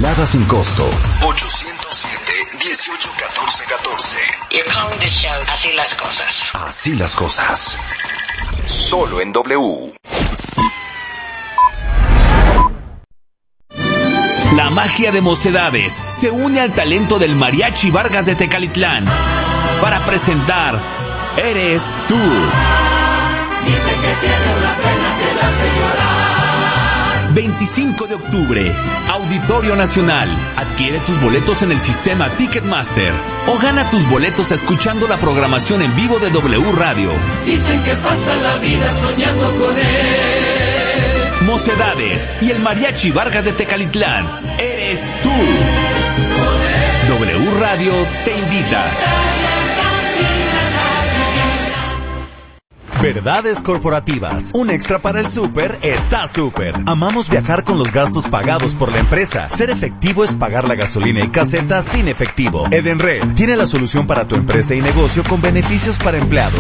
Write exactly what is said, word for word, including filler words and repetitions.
Velada sin costo. ochocientos siete, dieciocho, catorce, catorce. You're calling the show. Así las cosas. Así las cosas. Solo en W. La magia de Mocedades se une al talento del Mariachi Vargas de Tecalitlán para presentar Eres Tú. Dice que tiene una pena que la hace llorar. veinticinco de octubre, Auditorio Nacional. Adquiere tus boletos en el sistema Ticketmaster o gana tus boletos escuchando la programación en vivo de W Radio. Dicen que pasa la vida soñando con él. Mocedades y el Mariachi Vargas de Tecalitlán. Eres Tú. W Radio te invita. Verdades corporativas. Un extra para el súper está súper. Amamos viajar con los gastos pagados por la empresa. Ser efectivo es pagar la gasolina y caseta sin efectivo. Edenred tiene la solución para tu empresa y negocio con beneficios para empleados,